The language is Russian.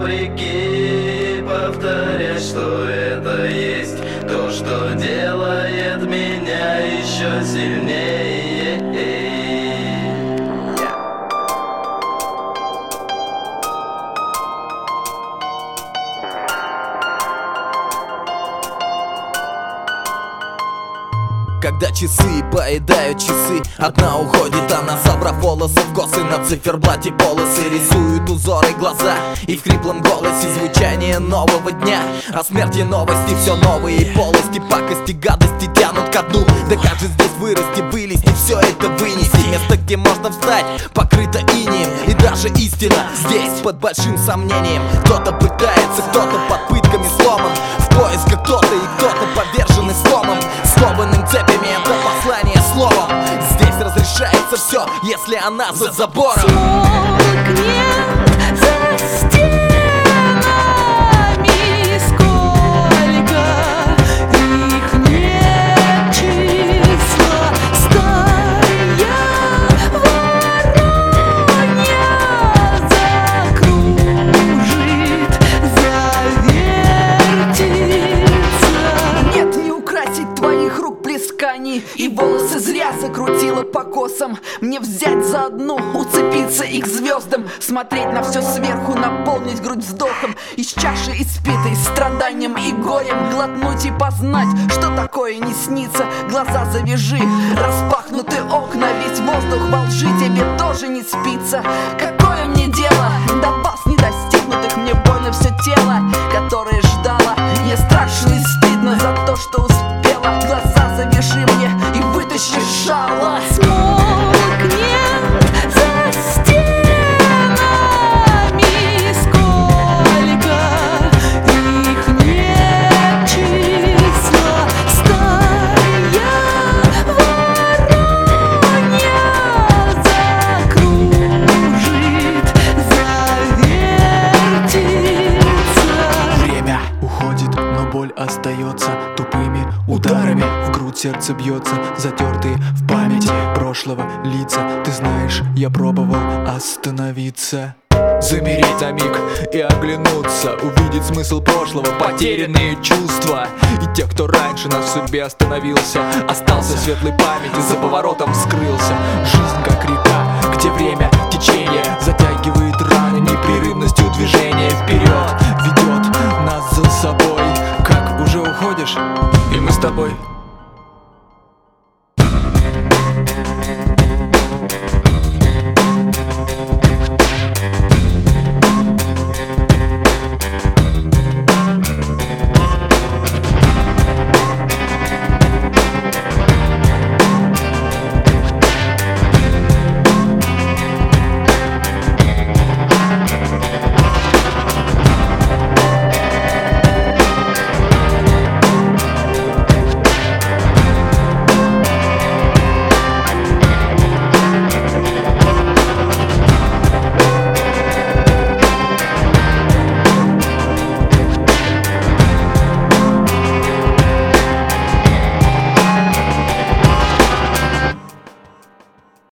вопреки повторять, что это есть то, что делает меня еще сильнее. Когда часы поедают часы, одна уходит, она, собрав волосы в косы, на циферблате полосы рисуют узоры глаза, и в хриплом голосе звучание нового дня. О смерти новости все новые полости, пакости, гадости тянут ко дну. Да как же здесь вырасти, вылезти, все это вынести? Место, где можно встать, покрыто инеем, и даже истина здесь под большим сомнением. Кто-то пытается, кто-то под пытками сломан, в поисках кто-то, и кто-то поверженный сломом, скованным цепями. Это послание словом. Здесь разрешается все, если она за забором. Смолкнет за стенами, сколько их нет числа. Стая воронья закружит, завертится. Нет, не украсить твоих рук плесканий, и волосы зря закрутила по косам. Мне взять за одну, уцепиться и к звездам, смотреть на все сверху, наполнить грудь вздохом, из чаши испитой страданием и горем, глотнуть и познать, что такое не снится. Глаза завяжи, распахнуты окна, весь воздух во лжи, тебе тоже не спится. Какое мне дело до баз недостигнутых, мне больно все тело, которое ждало. Мне страшно и стыдно за то, что успела. Глаза завяжи мне и вытащи жало. Смолкнет за стенами, сколько их нет числа. Стая воронья закружит, завертится. Время уходит, но боль остается тупыми ударами. В грудь сердце бьется, затертые в памяти прошлого лица. Ты знаешь, я пробовал остановиться, замереть на миг и оглянуться, увидеть смысл прошлого, потерянные чувства. И те, кто раньше нас в судьбе остановился, остался в светлой памяти, за поворотом скрылся. Жизнь как река,